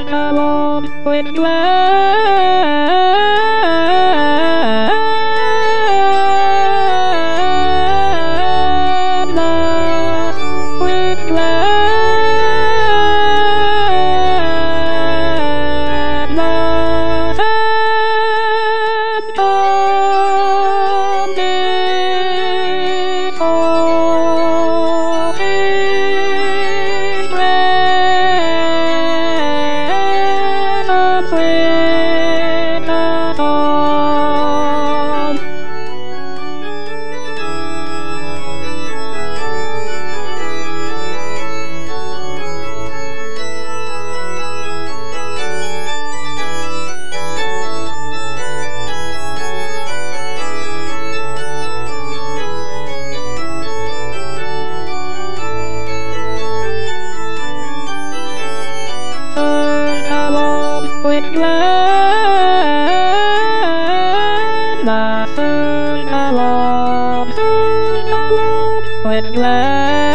along with gladness, with gladness, and on this holy presence with us all. Sing along with gladness, sing along with gladness.